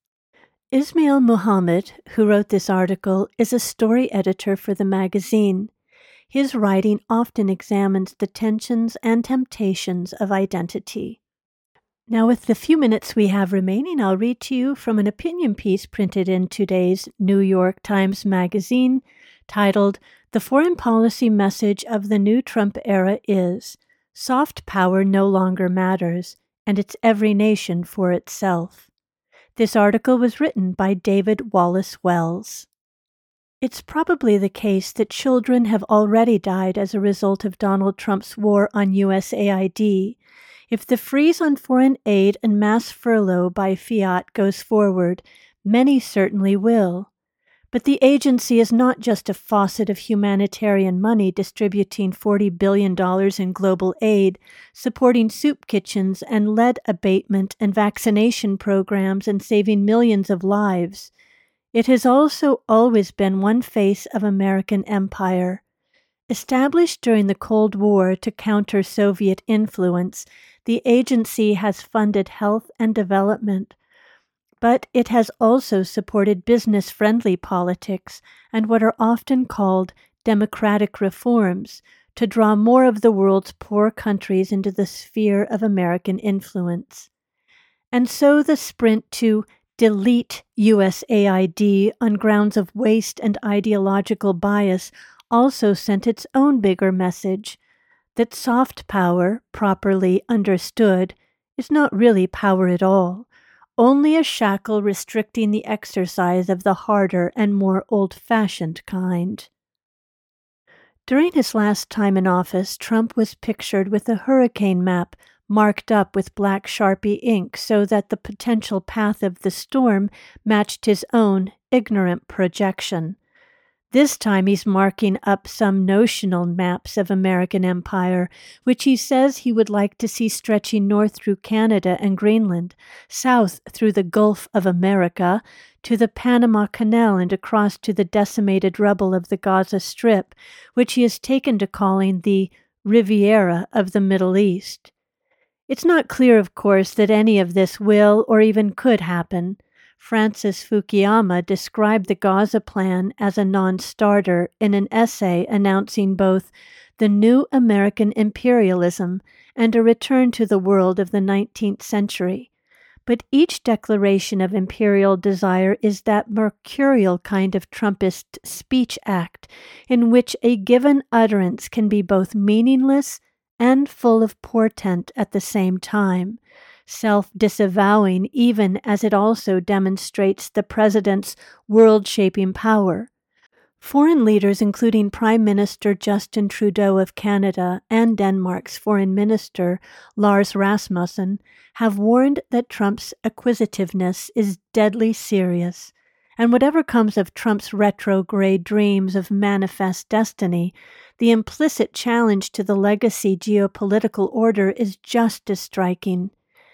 Ismail Muhammad, who wrote this article, is a story editor for the magazine. His writing often examines the tensions and temptations of identity. Now, with the few minutes we have remaining, I'll read to you from an opinion piece printed in today's New York Times Magazine titled, "The Foreign Policy Message of the New Trump Era is, Soft Power No Longer Matters, and It's Every Nation for Itself." This article was written by David Wallace Wells. It's probably the case that children have already died as a result of Donald Trump's war on USAID. If the freeze on foreign aid and mass furlough by fiat goes forward, many certainly will. But the agency is not just a faucet of humanitarian money distributing $40 billion in global aid, supporting soup kitchens and lead abatement and vaccination programs and saving millions of lives. It has also always been one face of American empire. Established during the Cold War to counter Soviet influence, the agency has funded health and development, but it has also supported business-friendly politics and what are often called democratic reforms to draw more of the world's poor countries into the sphere of American influence. And so the sprint to delete USAID on grounds of waste and ideological bias also sent its own bigger message, that soft power, properly understood, is not really power at all, only a shackle restricting the exercise of the harder and more old-fashioned kind. During his last time in office, Trump was pictured with a hurricane map marked up with black Sharpie ink so that the potential path of the storm matched his own ignorant projection. This time he's marking up some notional maps of American empire, which he says he would like to see stretching north through Canada and Greenland, south through the Gulf of America, to the Panama Canal and across to the decimated rubble of the Gaza Strip, which he has taken to calling the Riviera of the Middle East. It's not clear, of course, that any of this will or even could happen. Francis Fukuyama described the Gaza plan as a non-starter in an essay announcing both the new American imperialism and a return to the world of the 19th century. But each declaration of imperial desire is that mercurial kind of Trumpist speech act in which a given utterance can be both meaningless and full of portent at the same time, self-disavowing even as it also demonstrates the president's world-shaping power. Foreign leaders, including Prime Minister Justin Trudeau of Canada and Denmark's Foreign Minister Lars Rasmussen, have warned that Trump's acquisitiveness is deadly serious, and whatever comes of Trump's retrograde dreams of manifest destiny, the implicit challenge to the legacy geopolitical order is just as striking.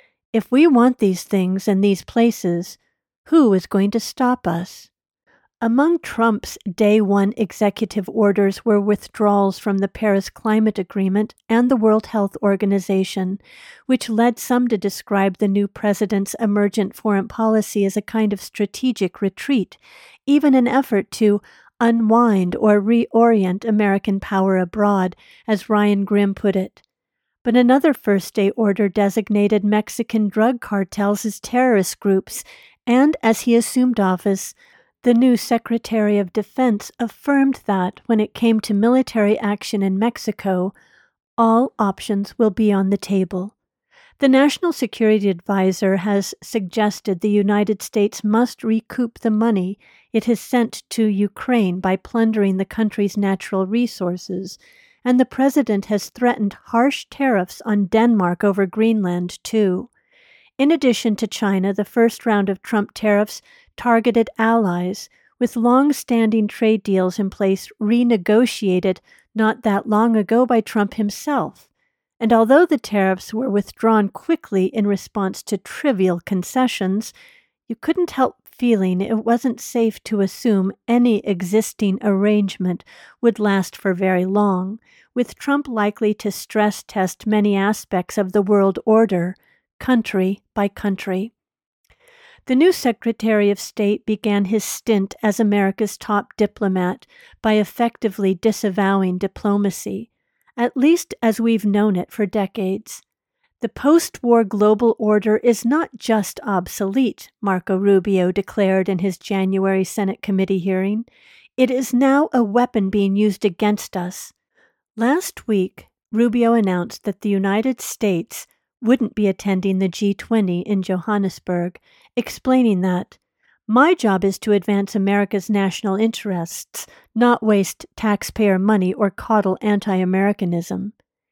If we want these things and these places, who is going to stop us? Among Trump's Day One executive orders were withdrawals from the Paris Climate Agreement and the World Health Organization, which led some to describe the new president's emergent foreign policy as a kind of strategic retreat, even an effort to unwind or reorient American power abroad, as Ryan Grim put it. But another first-day order designated Mexican drug cartels as terrorist groups, and as he assumed office, the new Secretary of Defense affirmed that, when it came to military action in Mexico, all options will be on the table. The National Security Advisor has suggested the United States must recoup the money it has sent to Ukraine by plundering the country's natural resources, and the president has threatened harsh tariffs on Denmark over Greenland, too. In addition to China, the first round of Trump tariffs targeted allies, with long-standing trade deals in place renegotiated not that long ago by Trump himself. And although the tariffs were withdrawn quickly in response to trivial concessions, you couldn't help feeling it wasn't safe to assume any existing arrangement would last for very long, with Trump likely to stress-test many aspects of the world order, country by country. The new Secretary of State began his stint as America's top diplomat by effectively disavowing diplomacy, at least as we've known it for decades. The post-war global order is not just obsolete, Marco Rubio declared in his January Senate committee hearing. It is now a weapon being used against us. Last week, Rubio announced that the United States wouldn't be attending the G20 in Johannesburg, explaining that, "My job is to advance America's national interests, not waste taxpayer money or coddle anti-Americanism."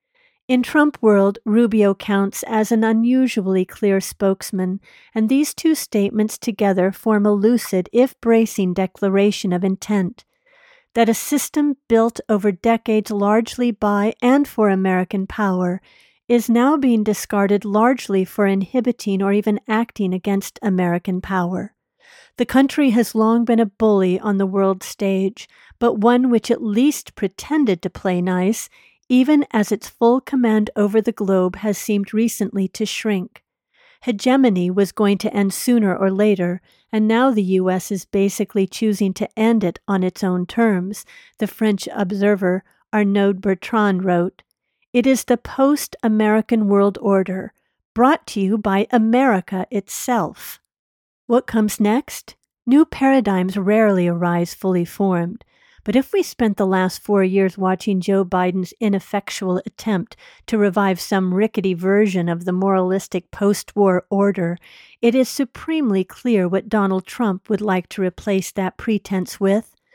In Trump world, Rubio counts as an unusually clear spokesman, and these two statements together form a lucid, if bracing, declaration of intent that a system built over decades largely by and for American power is now being discarded largely for inhibiting or even acting against American power. The country has long been a bully on the world stage, but one which at least pretended to play nice, even as its full command over the globe has seemed recently to shrink. Hegemony was going to end sooner or later, and now the U.S. is basically choosing to end it on its own terms, the French observer Arnaud Bertrand wrote. It is the post-American world order, brought to you by America itself. What comes next? New paradigms rarely arise fully formed. But if we spent the last 4 years watching Joe Biden's ineffectual attempt to revive some rickety version of the moralistic post-war order, it is supremely clear what Donald Trump would like to replace that pretense with: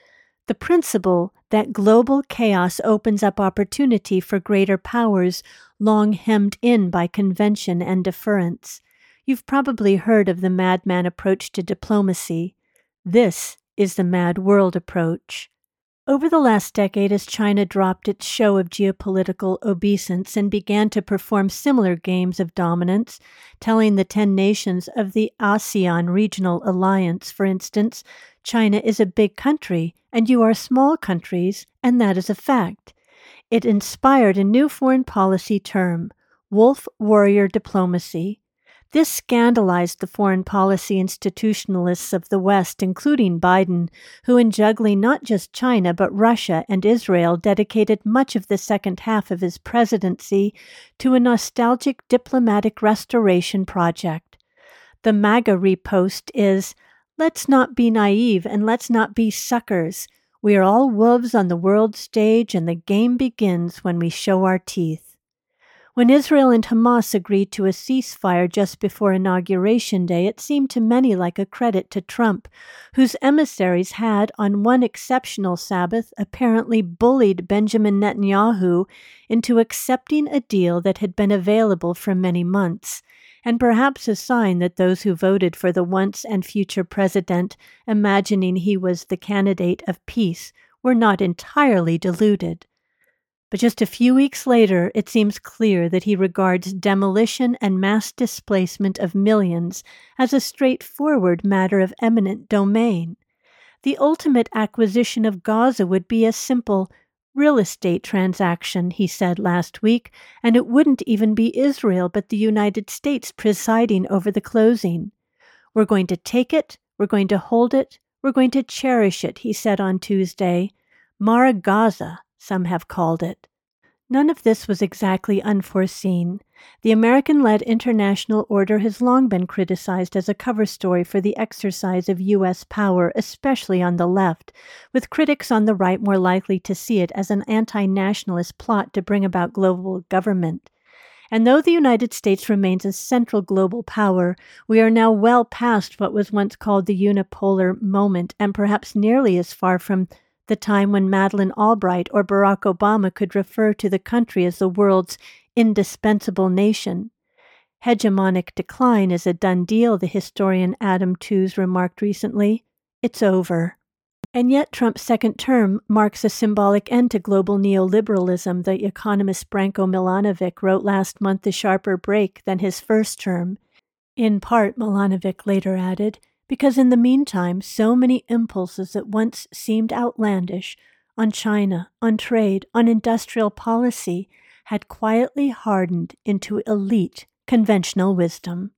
the principle that global chaos opens up opportunity for greater powers long hemmed in by convention and deference. You've probably heard of the madman approach to diplomacy. This is the mad world approach. Over the last decade, as China dropped its show of geopolitical obeisance and began to perform similar games of dominance, telling the 10 nations of the ASEAN Regional Alliance, for instance, China is a big country and you are small countries, and that is a fact. It inspired a new foreign policy term, wolf warrior diplomacy. This scandalized the foreign policy institutionalists of the West, including Biden, who in juggling not just China but Russia and Israel dedicated much of the second half of his presidency to a nostalgic diplomatic restoration project. The MAGA repost is, "Let's not be naive and let's not be suckers. We are all wolves on the world stage and the game begins when we show our teeth." When Israel and Hamas agreed to a ceasefire just before Inauguration Day, it seemed to many like a credit to Trump, whose emissaries had, on one exceptional Sabbath, apparently bullied Benjamin Netanyahu into accepting a deal that had been available for many months, and perhaps a sign that those who voted for the once and future president, imagining he was the candidate of peace, were not entirely deluded. But just a few weeks later, it seems clear that he regards demolition and mass displacement of millions as a straightforward matter of eminent domain. The ultimate acquisition of Gaza would be a simple real estate transaction, he said last week, and it wouldn't even be Israel but the United States presiding over the closing. "We're going to take it, we're going to hold it, we're going to cherish it," he said on Tuesday. Mara Gaza, some have called it. None of this was exactly unforeseen. The American-led international order has long been criticized as a cover story for the exercise of U.S. power, especially on the left, with critics on the right more likely to see it as an anti-nationalist plot to bring about global government. And though the United States remains a central global power, we are now well past what was once called the unipolar moment, and perhaps nearly as far from the time when Madeleine Albright or Barack Obama could refer to the country as the world's indispensable nation. Hegemonic decline is a done deal, the historian Adam Tooze remarked recently. It's over. And yet Trump's second term marks a symbolic end to global neoliberalism, the economist Branko Milanovic wrote last month, a sharper break than his first term. In part, Milanovic later added, because in the meantime, so many impulses that once seemed outlandish on China, on trade, on industrial policy, had quietly hardened into elite conventional wisdom.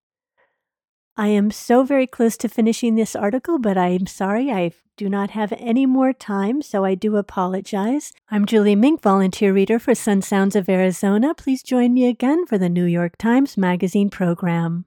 I am so very close to finishing this article, but I'm sorry I do not have any more time, so I do apologize. I'm Julie Mink, volunteer reader for Sun Sounds of Arizona. Please join me again for the New York Times Magazine program.